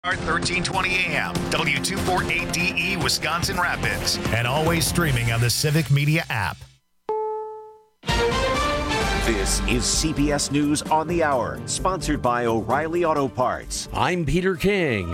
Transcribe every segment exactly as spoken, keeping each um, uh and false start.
thirteen twenty A M, W two forty-eight D E, Wisconsin Rapids, and always streaming on the Civic Media app. This is C B S News on the Hour, sponsored by O'Reilly Auto Parts. I'm Peter King.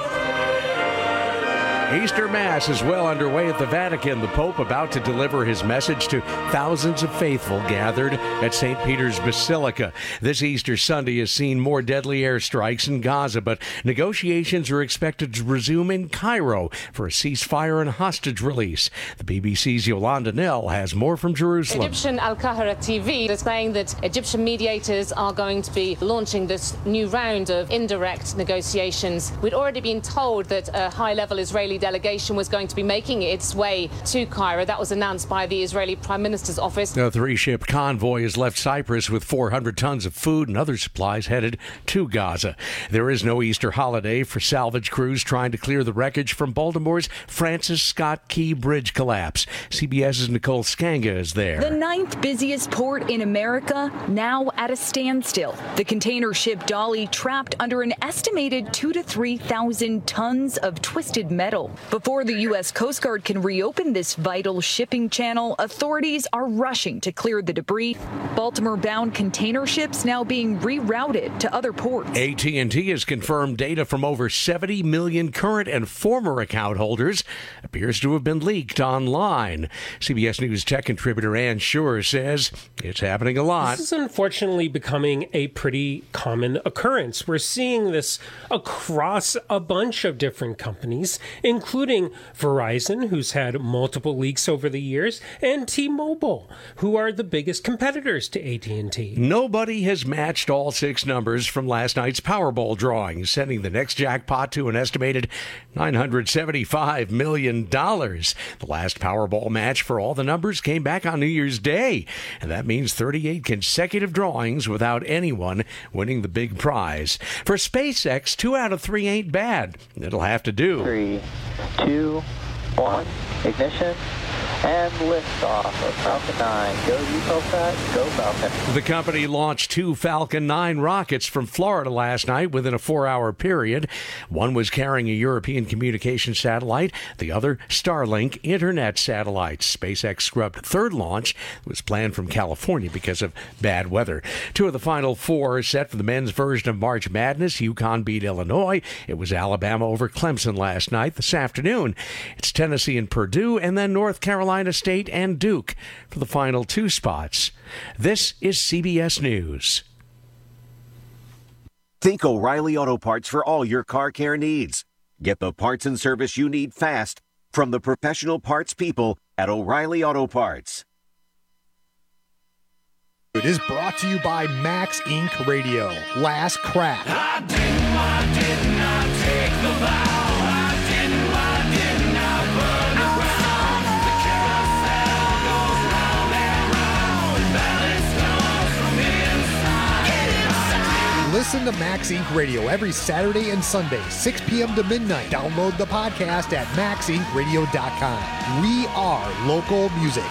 Easter Mass is well underway at the Vatican. The Pope about to deliver his message to thousands of faithful gathered at Saint Peter's Basilica. This Easter Sunday has seen more deadly airstrikes in Gaza, but negotiations are expected to resume in Cairo for a ceasefire and hostage release. The B B C's Yolanda Nell has more from Jerusalem. Egyptian Al Qahira T V is saying that Egyptian mediators are going to be launching this new round of indirect negotiations. We'd already been told that a high-level Israeli delegation was going to be making its way to Cairo. That was announced by the Israeli Prime Minister's office. A three-ship convoy has left Cyprus with four hundred tons of food and other supplies headed to Gaza. There is no Easter holiday for salvage crews trying to clear the wreckage from Baltimore's Francis Scott Key Bridge collapse. CBS's Nicole Skanga is there. The ninth busiest port in America now at a standstill. The container ship Dolly trapped under an estimated two to three thousand tons of twisted metal. Before the U S Coast Guard can reopen this vital shipping channel, authorities are rushing to clear the debris. Baltimore-bound container ships now being rerouted to other ports. A T and T has confirmed data from over seventy million current and former account holders appears to have been leaked online. C B S News tech contributor Ann Shure says it's happening a lot. This is unfortunately becoming a pretty common occurrence. We're seeing this across a bunch of different companies, including Verizon, who's had multiple leaks over the years, and T-Mobile, who are the biggest competitors to A T and T. Nobody has matched all six numbers from last night's Powerball drawing, sending the next jackpot to an estimated nine hundred seventy-five million dollars. The last Powerball match for all the numbers came back on New Year's Day, and that means thirty-eight consecutive drawings without anyone winning the big prize. For SpaceX, two out of three ain't bad. It'll have to do. Three, two, one, ignition, and liftoff of Falcon nine. Go Eutelsat, go Falcon. The company launched two Falcon nine rockets from Florida last night within a four-hour period. One was carrying a European communication satellite, the other Starlink internet satellites. SpaceX scrubbed third launch that was planned from California because of bad weather. Two of the final four are set for the men's version of March Madness. UConn beat Illinois. It was Alabama over Clemson last night. This afternoon, it's Tennessee and Purdue, and then North Carolina State and Duke for the final two spots. This is C B S News. Think O'Reilly Auto Parts for all your car care needs. Get the parts and service you need fast from the professional parts people at O'Reilly Auto Parts. It is brought to you by Max Incorporated. Radio. Last Crack. I didn't, I did not take the vow. I didn't, I did not burn around. The carousel goes round and round. Balance comes from inside. Get inside. Listen to Max Incorporated. Radio every Saturday and Sunday, six p.m. to midnight. Download the podcast at max inc radio dot com. We are local music.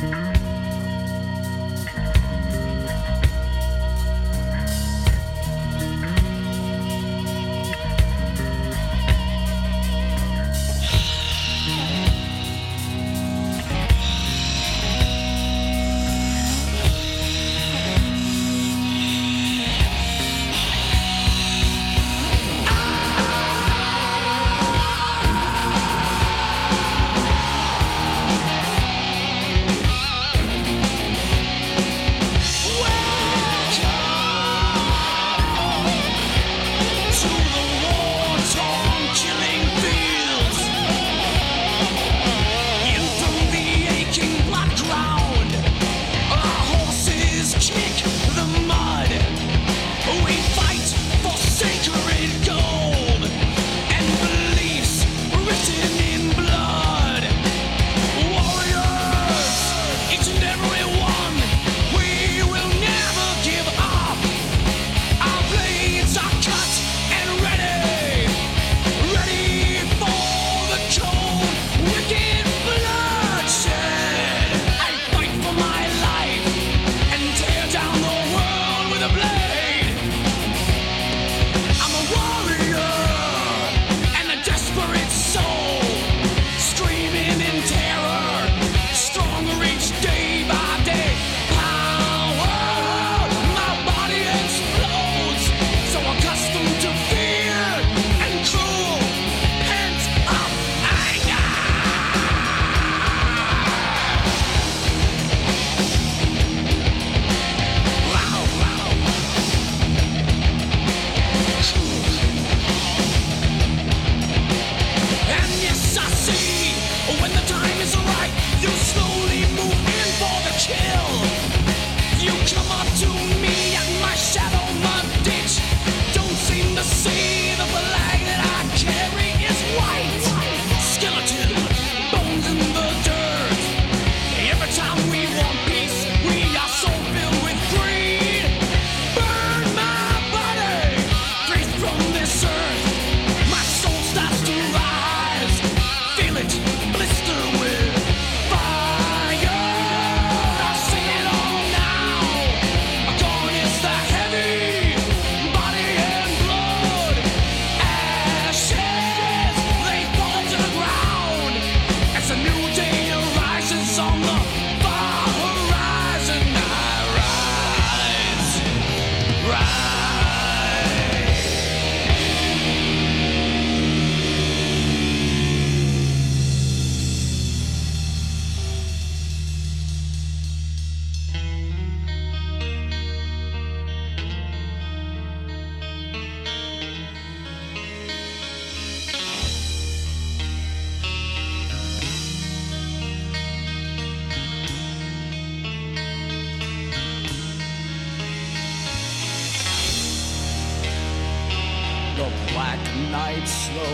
night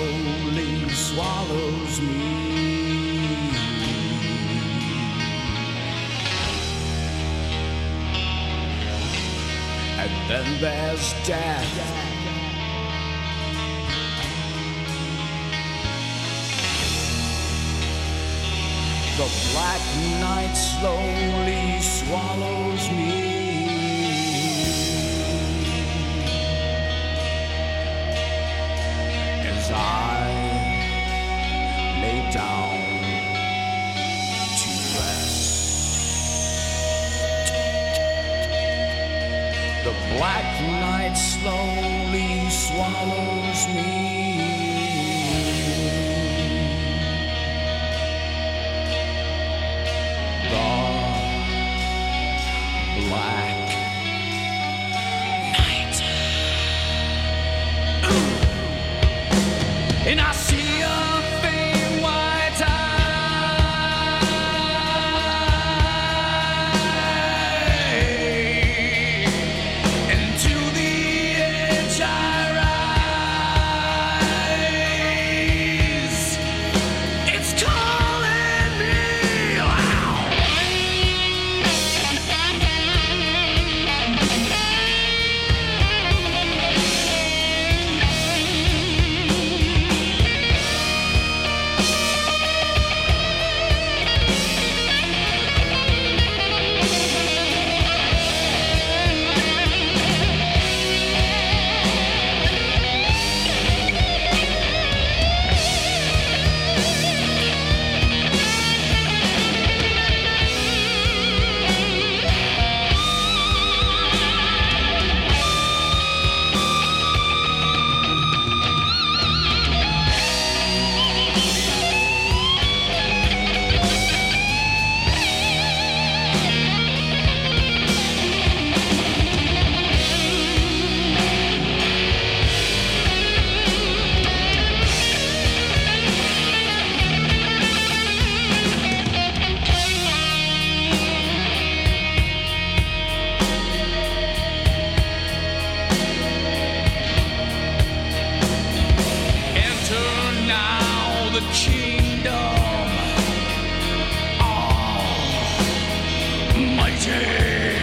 slowly swallows me. And then there's death. The black night slowly swallows me. As I lay down to rest, the black night slowly swallows me. Black night, and I see a faint white eye, and to the edge I the kingdom almighty.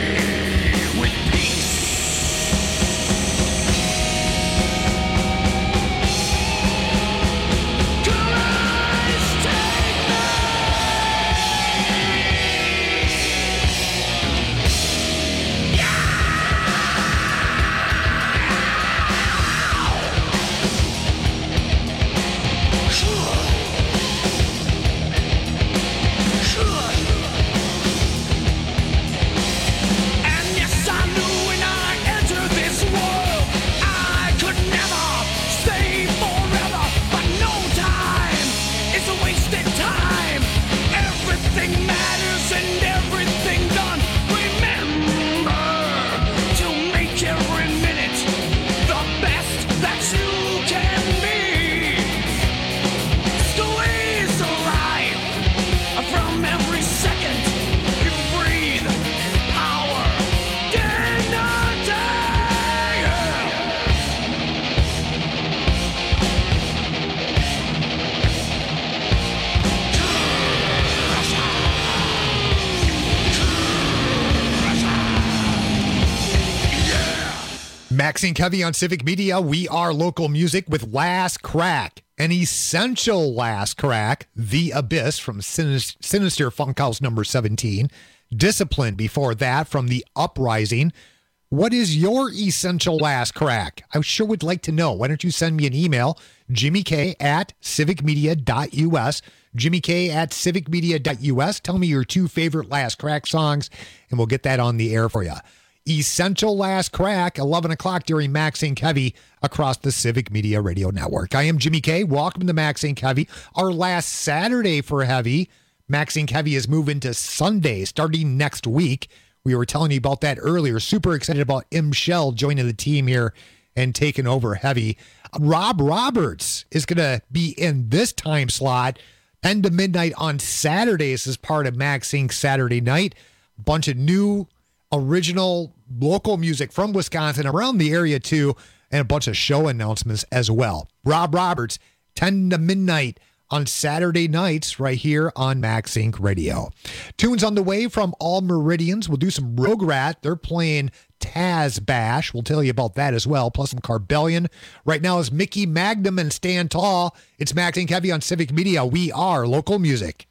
Maxine Covey on Civic Media. We are local music with Last Crack, an essential Last Crack, The Abyss from Sinis- Sinister Funkhouse number seventeen. Discipline before that from The Uprising. What is your essential Last Crack? I sure would like to know. Why don't you send me an email, Jimmy K at civic media dot U S, Jimmy K at civic media dot U S. Tell me your two favorite Last Crack songs, and we'll get that on the air for you. Essential Last Crack, eleven o'clock during Maxine Covey across the Civic Media Radio Network. I am Jimmy K. Welcome to Maxine Covey. Our last Saturday for Heavy. Maxine Covey is moving to Sunday starting next week. We were telling you about that earlier. Super excited about M. Shell joining the team here and taking over Heavy. Rob Roberts is going to be in this time slot, ten to midnight on Saturdays as part of Maxine Saturday Night. A bunch of new original local music from Wisconsin, around the area too, and a bunch of show announcements as well. Rob Roberts, ten to midnight on Saturday nights right here on Max Inc Radio. Tunes on the way from All Meridians. We'll do some Rograt. They're playing Taz Bash. We'll tell you about that as well, plus some Carbellion. Right now is Mickey Magnum and Stand Tall. It's Max Inc Heavy on Civic Media. We are local music.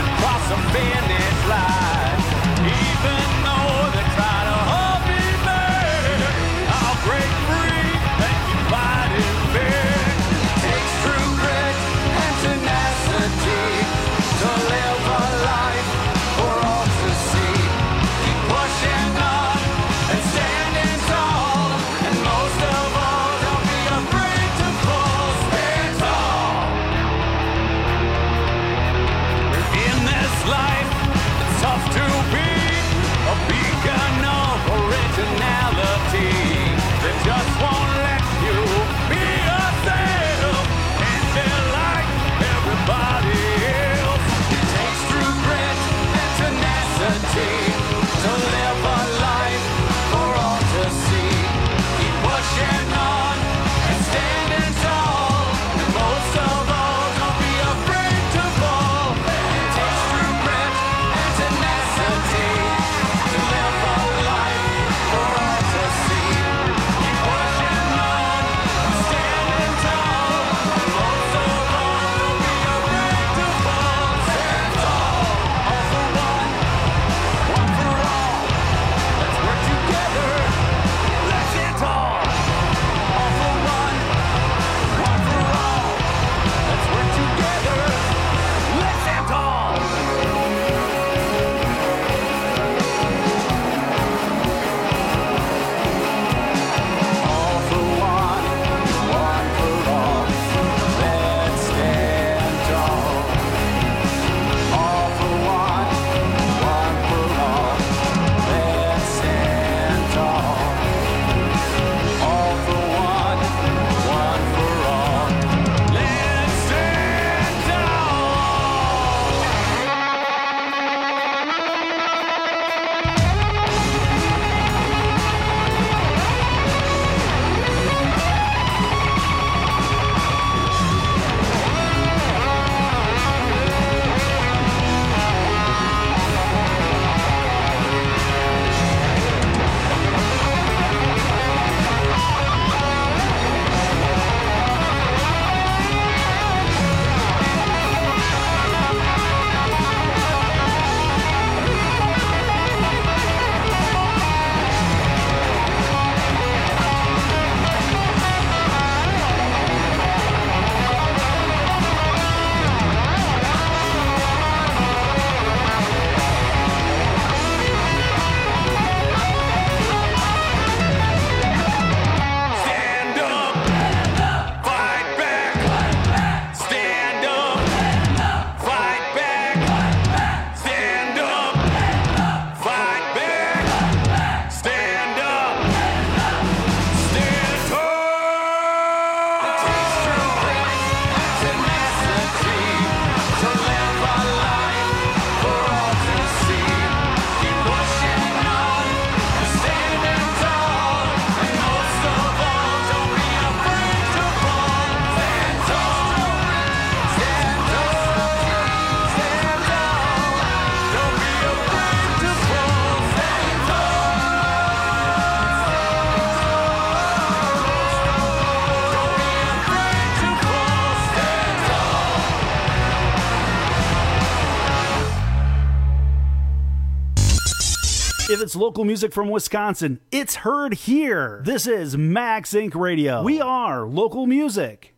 Finish line, even though they try to hold me back. If it's local music from Wisconsin, it's heard here. This is Max Inc Radio. We are local music.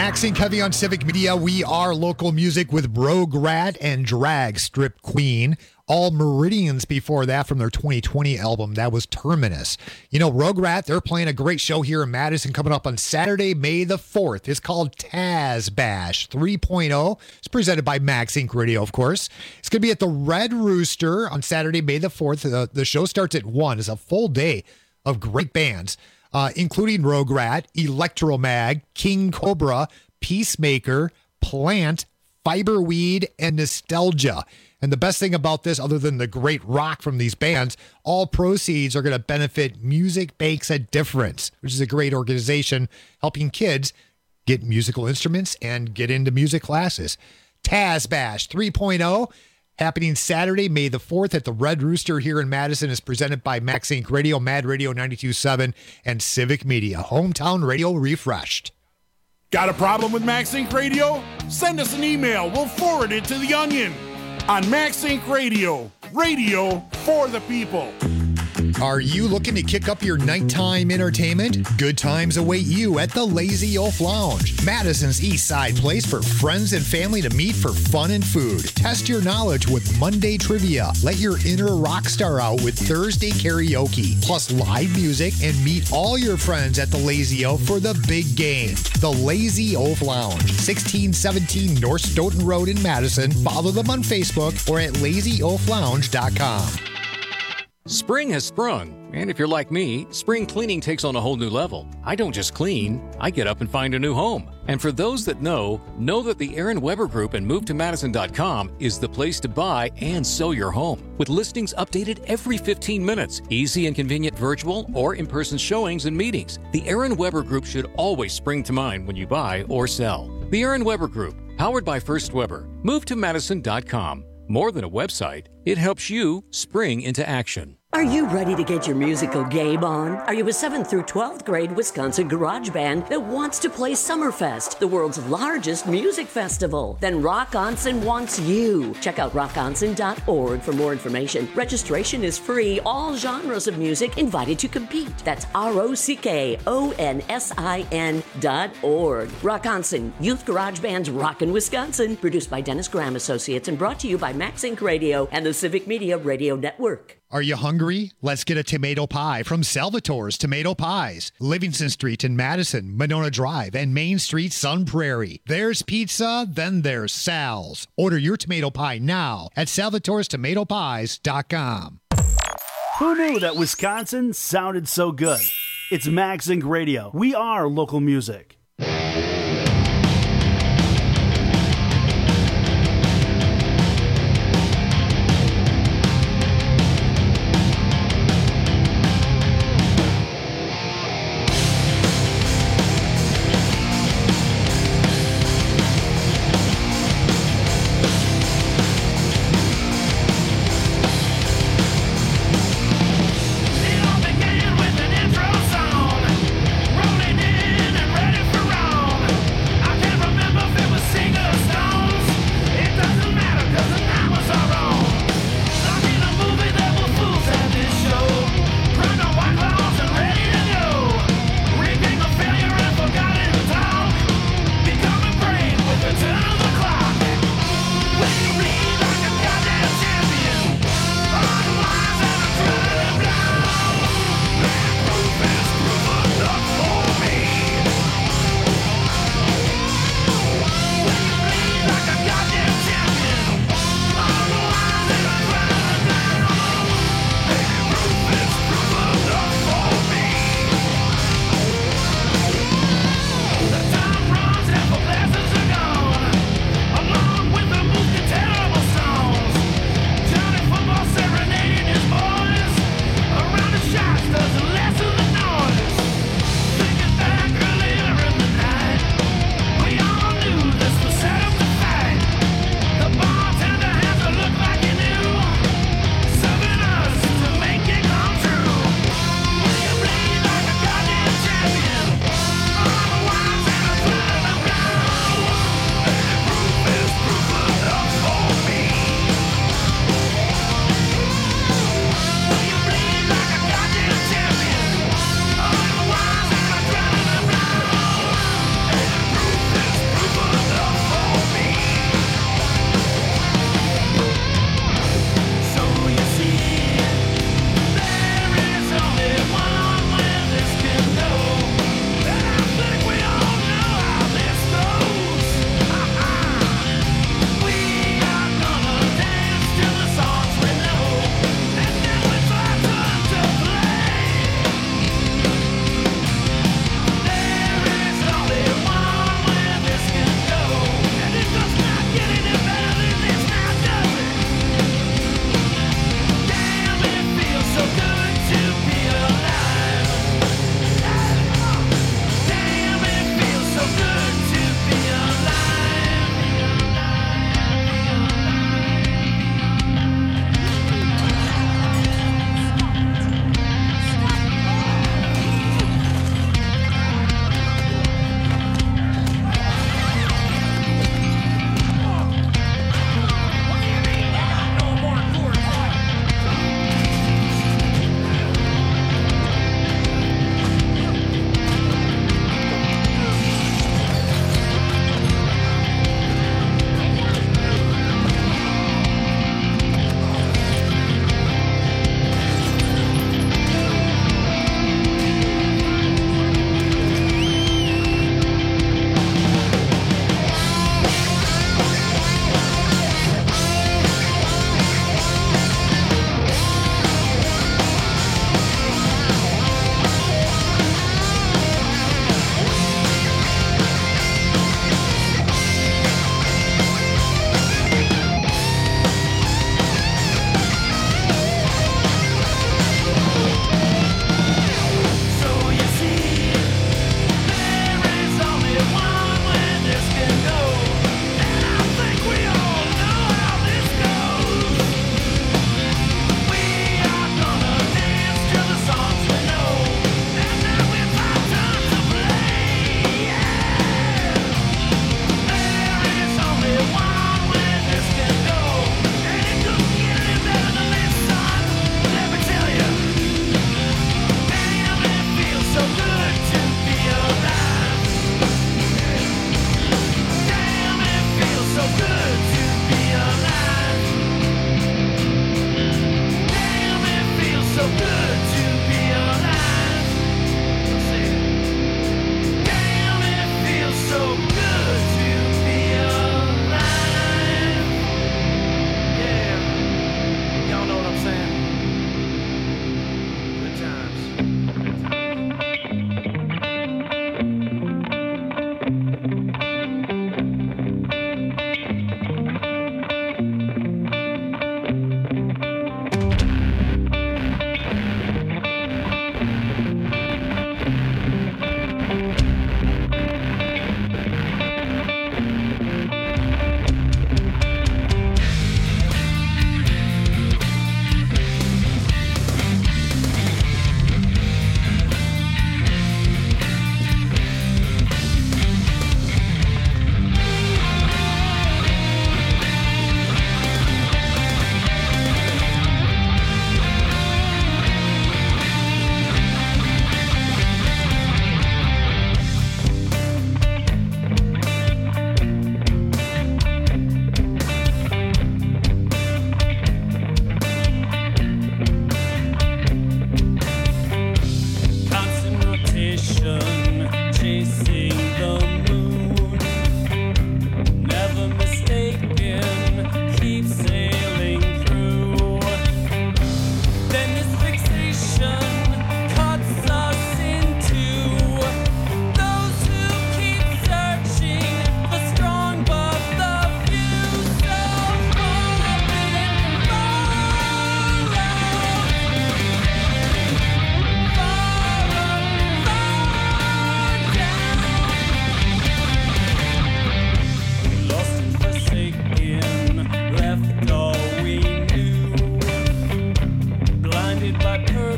Max Inc Heavy on Civic Media. We are local music with Rogue Rat and Drag Strip Queen. All Meridians before that from their twenty twenty album. That was Terminus. You know, Rogue Rat, they're playing a great show here in Madison coming up on Saturday, May the fourth. It's called Taz Bash three point oh. It's presented by Max Inc Radio, of course. It's going to be at the Red Rooster on Saturday, May the fourth. The, the show starts at one. It's a full day of great bands, uh, including Rogue Rat, Electromag, King Cobra, Peacemaker, Plant, Fiberweed, and Nostalgia. And the best thing about this, other than the great rock from these bands, all proceeds are going to benefit Music Makes a Difference, which is a great organization helping kids get musical instruments and get into music classes. Taz Bash three point oh, happening Saturday, May the fourth at the Red Rooster here in Madison, is presented by Max Inc Radio, Mad Radio ninety-two point seven, and Civic Media. Hometown radio refreshed. Got a problem with Max Inc Radio? Send us an email. We'll forward it to The Onion. On Max Inc Radio, radio for the people. Are you looking to kick up your nighttime entertainment? Good times await you at the Lazy Oaf Lounge, Madison's East Side place for friends and family to meet for fun and food. Test your knowledge with Monday trivia. Let your inner rock star out with Thursday karaoke, plus live music, and meet all your friends at the Lazy Oaf for the big game. The Lazy Oaf Lounge, sixteen seventeen North Stoughton Road in Madison. Follow them on Facebook or at lazy oaf lounge dot com. Spring has sprung, and if you're like me, spring cleaning takes on a whole new level. I don't just clean, I get up and find a new home. And for those that know, know that the Aaron Weber Group and move to madison dot com is the place to buy and sell your home. With listings updated every fifteen minutes, easy and convenient virtual or in-person showings and meetings, the Aaron Weber Group should always spring to mind when you buy or sell. The Aaron Weber Group, powered by First Weber. move to madison dot com. More than a website, it helps you spring into action. Are you ready to get your musical game on? Are you a seventh through twelfth grade Wisconsin garage band that wants to play Summerfest, the world's largest music festival? Then Rock Onsen wants you. Check out rock onsen dot org for more information. Registration is free. All genres of music invited to compete. That's R O C K O N S I N dot org. Rock Onsen, Youth Garage Band's Rockin' Wisconsin. Produced by Dennis Graham Associates and brought to you by Max Inc Radio and the Civic Media Radio Network. Are you hungry? Let's get a tomato pie from Salvatore's Tomato Pies. Livingston Street in Madison, Monona Drive, and Main Street, Sun Prairie. There's pizza, then there's Sal's. Order your tomato pie now at salvatores tomato pies dot com. Who knew that Wisconsin sounded so good? It's Max Inc Radio. We are local music. It all began with an intro song, rolling in and ready for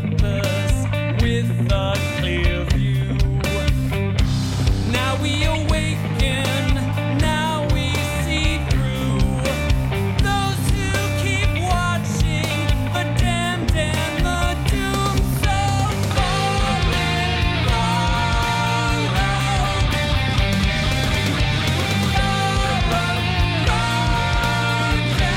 purpose with a clear view. Now we awaken, now we see through. Those who keep watching, the damned and the doomed, so far and far out. Far up, far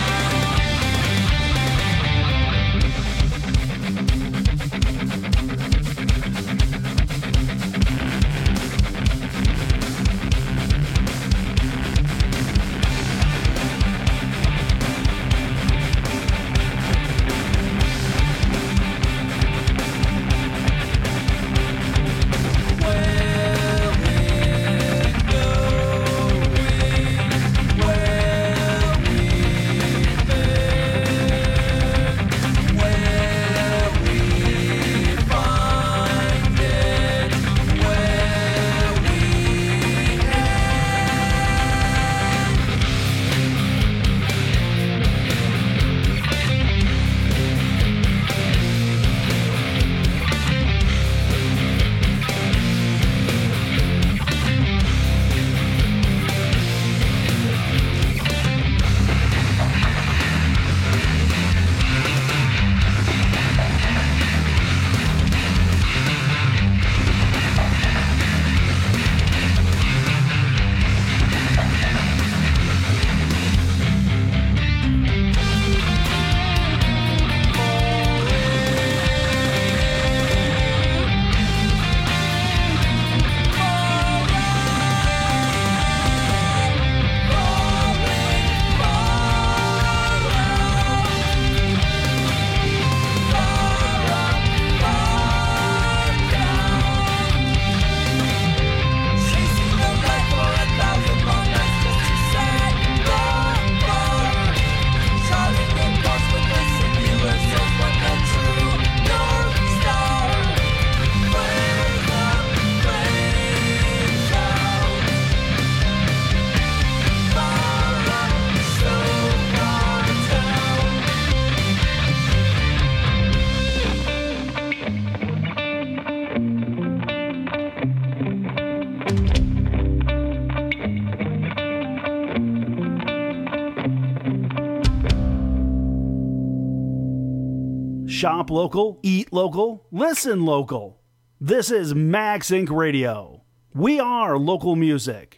Shop local, eat local, listen local. This is Max Incorporated. Radio. We are local music.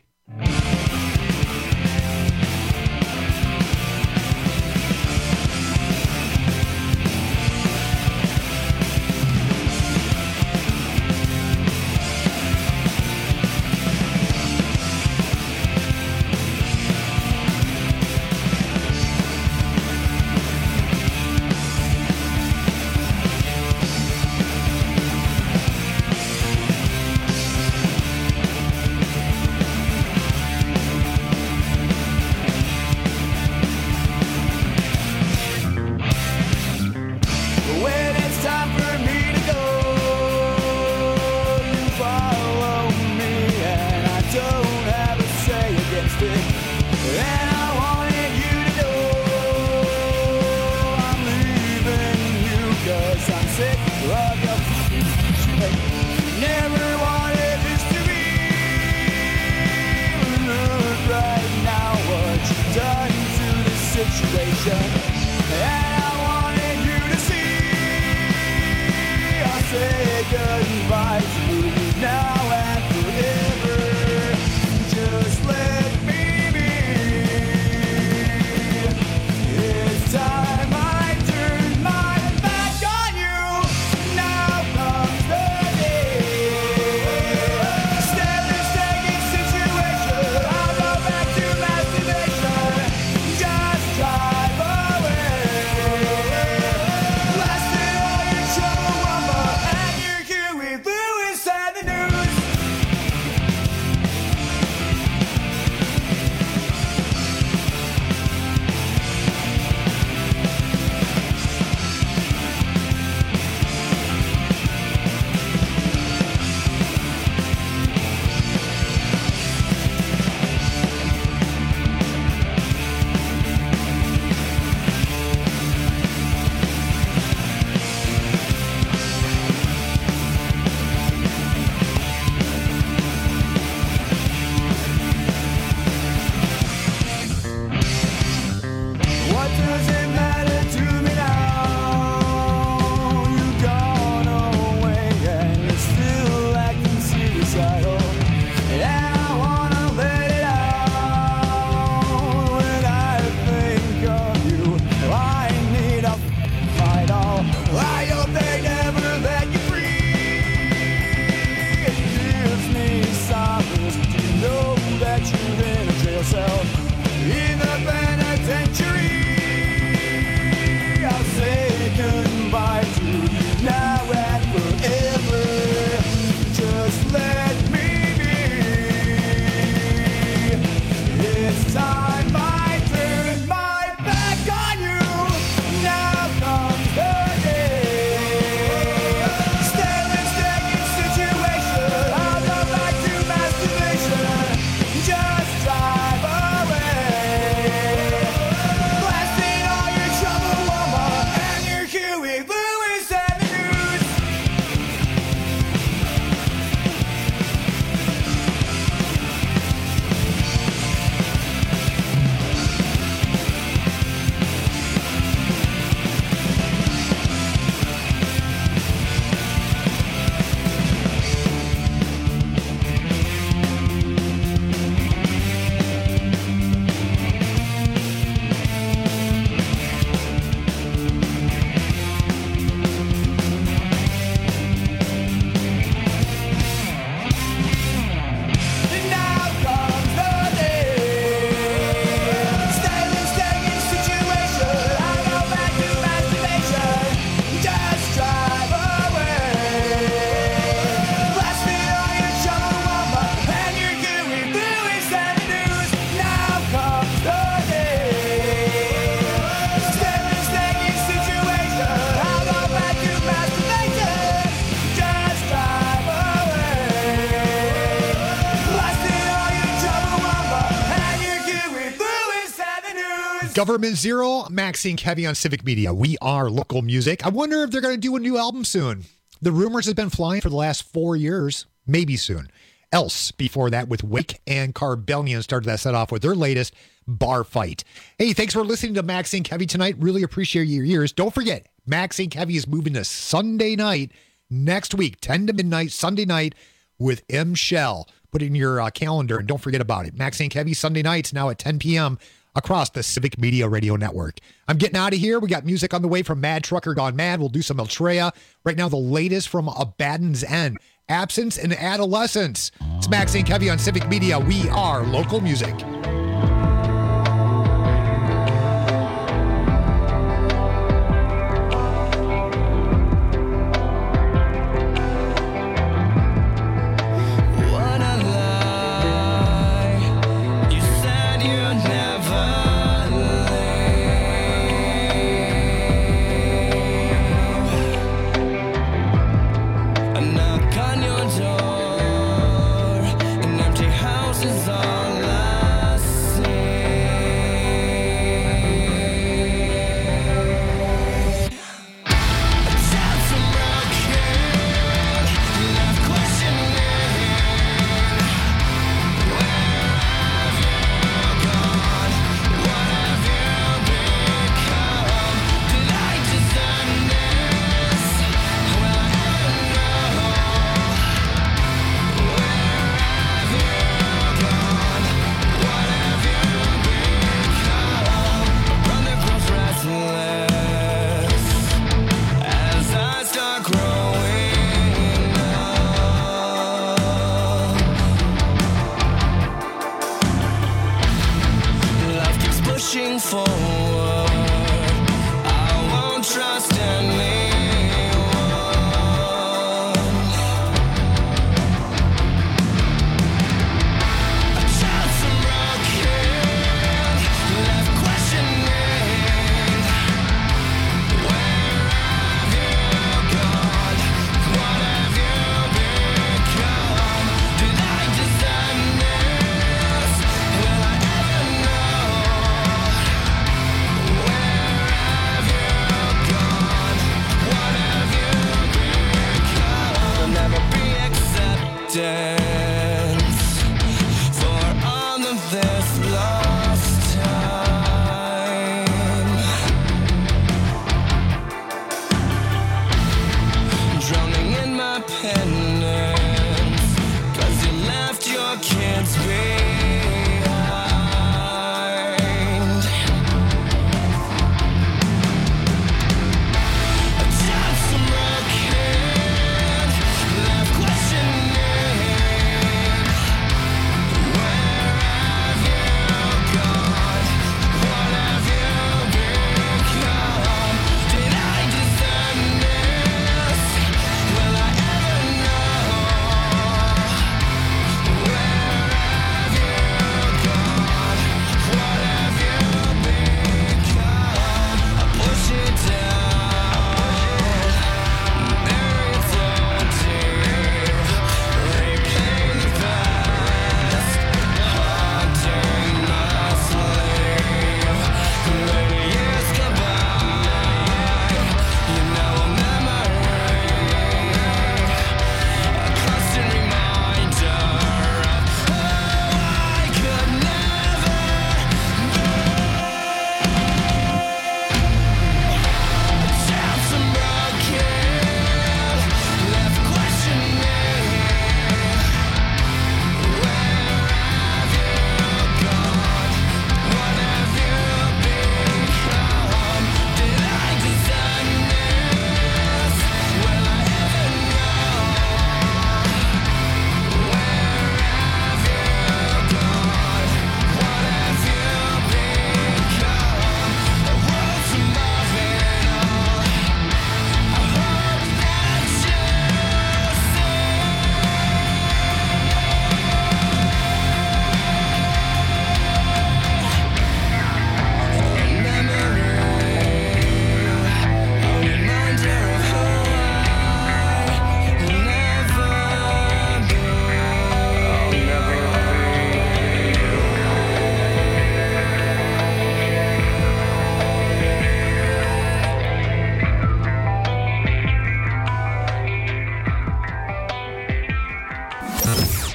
Government Zero, Maxine Heavy on Civic Media. We are local music. I wonder if they're going to do a new album soon. The rumors have been flying for the last four years. Maybe soon. Else, before that, with Wake and Carbellion started that set off with their latest Bar Fight. Hey, thanks for listening to Maxine Heavy tonight. Really appreciate your ears. Don't forget, Maxine Heavy is moving to Sunday night next week, ten to midnight, Sunday night with M. Shell. Put it in your uh, calendar and don't forget about it. Maxine Heavy Sunday nights now at ten p.m. across the Civic Media Radio Network. I'm getting out of here. We got music on the way from Mad Trucker Gone Mad. We'll do some Altrea. Right now, the latest from Abaddon's End. Absence and Adolescence. It's Maxine Heavy on Civic Media. We are local music. Is all I see.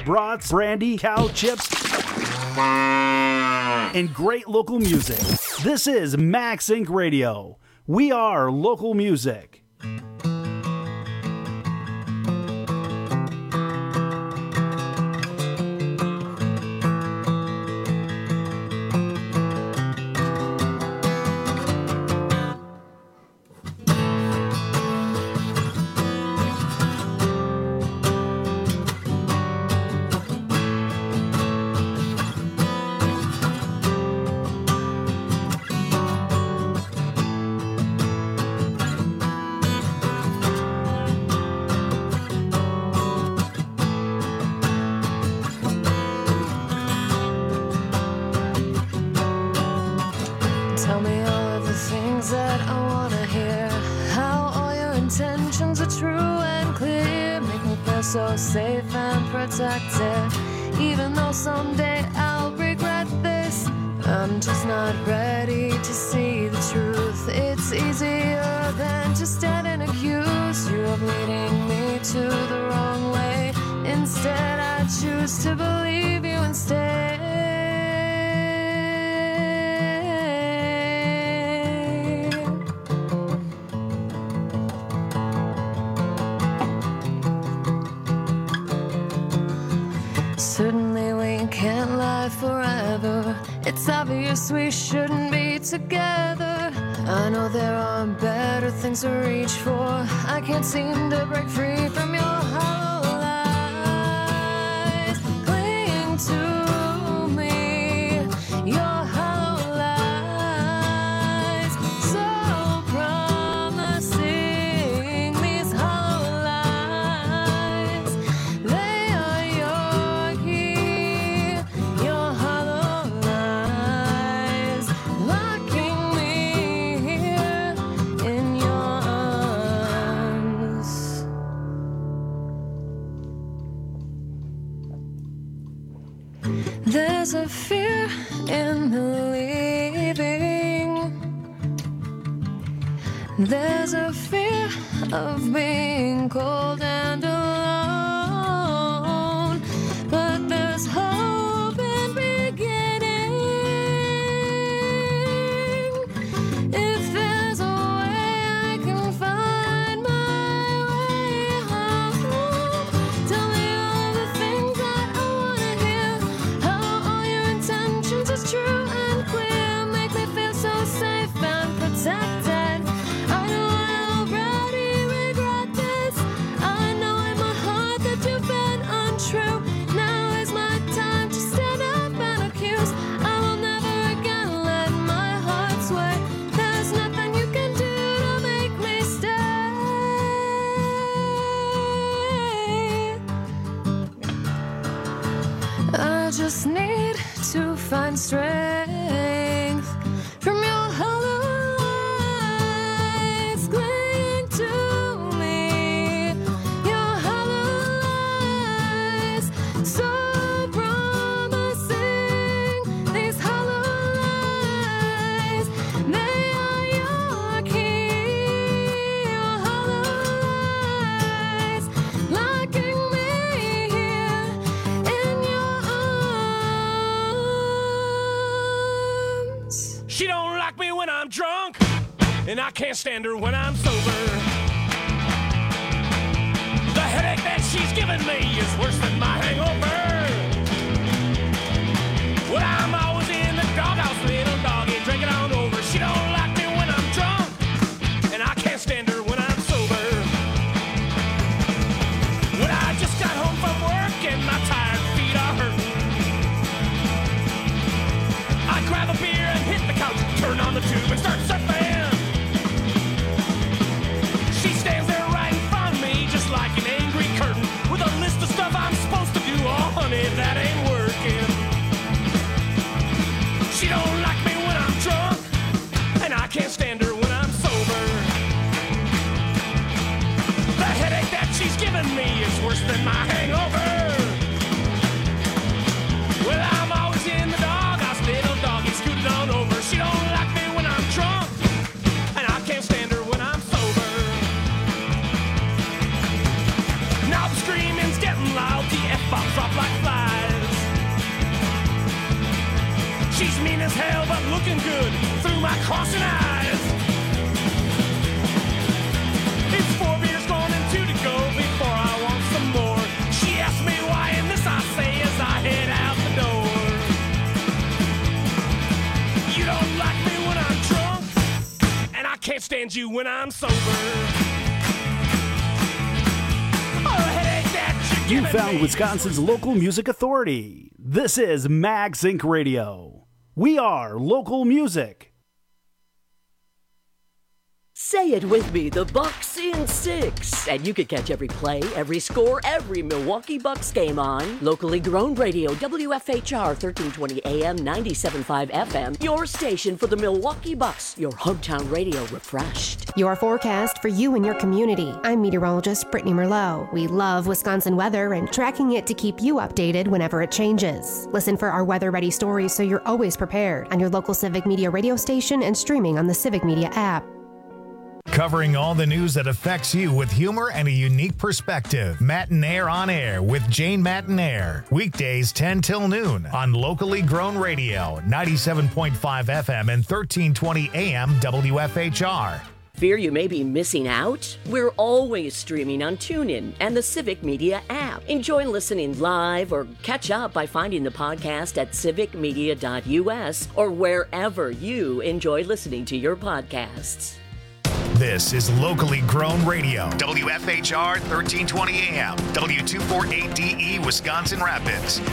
brats, brandy, cow chips, and great local music. This is Max Inc Radio. We are local music. Tell me all of the things that I wanna hear. How all your intentions are true and clear. Make me feel so safe and protected. Even though someday I'll regret this, I'm just not ready to see the truth. It's easier than to stand and accuse you of leading me to the wrong way. Instead, I choose to believe you instead. Certainly we can't lie forever. It's obvious we shouldn't be together. I know there are better things to reach for. I can't seem to break free from your hollow lies. Cling to me, your hollow lies. So promising, these hollow lies. They are your key, your hollow lies. Locking me here in your arms. There's a fear in believing. There's a fear of being cold and alone. But there's hope in beginning. If there's a way I can find my way home. Tell me all the things that I wanna hear. How all your intentions is true and clear. Make me feel so safe and protected. I know I already regret this. I know in my heart that you've been untrue. Now is my time to stand up and accuse. I will never again let my heart sway. There's nothing you can do to make me stay. I just need to find strength from your hollow lies. Cling to me, your hollow lies. So promising, these hollow lies. They are your key, your hollow lies. Locking me here in your arms. She don't like me when I'm drunk, and I can't stand her when I'm sober. The headache that she's giving me is worse than my hangover. Well, I'm always in the doghouse, little doggy, drinking on over. She don't like me when I'm drunk, and I can't stand her when I'm sober. When I just got home from work and my tired feet are hurting, I grab a beer and hit the couch, turn on the tube and start surfing. She stands there right in front of me, just like an angry curtain, with a list of stuff I'm supposed to do. Oh, honey, that ain't working. She don't like me when I'm drunk, and I can't stand her when I'm sober. The headache that she's giving me is worse than my hangover. Well, I'm always in the doghouse, little doggy, scooted on over. She don't like me when I'm drunk, and I can't stand her when I'm sober. Now the screaming's getting loud, the F-bombs drop like looking good through my crossing eyes. It's four beers gone and two to go before I want some more. She asked me why, and this I say as I head out the door. You don't like me when I'm drunk, and I can't stand you when I'm sober. Oh, headache that you're You giving found me. Wisconsin's local music authority. This is Max Inc Radio. We are local music. Say it with me, the Bucks in six. And you can catch every play, every score, every Milwaukee Bucks game on locally grown radio, W F H R thirteen twenty A M, ninety-seven point five F M, your station for the Milwaukee Bucks, your hometown radio refreshed. Your forecast for you and your community. I'm meteorologist Brittany Merlot. We love Wisconsin weather and tracking it to keep you updated whenever it changes. Listen for our weather-ready stories so you're always prepared on your local Civic Media radio station and streaming on the Civic Media app. Covering all the news that affects you with humor and a unique perspective. Matinaire on Air with Jane Matinaire. Weekdays ten till noon on locally grown radio, ninety-seven point five F M and thirteen twenty A M W F H R. Fear you may be missing out? We're always streaming on TuneIn and the Civic Media app. Enjoy listening live or catch up by finding the podcast at civic media dot U S or wherever you enjoy listening to your podcasts. This is locally grown radio. W F H R thirteen twenty A M, W two forty-eight D E, Wisconsin Rapids.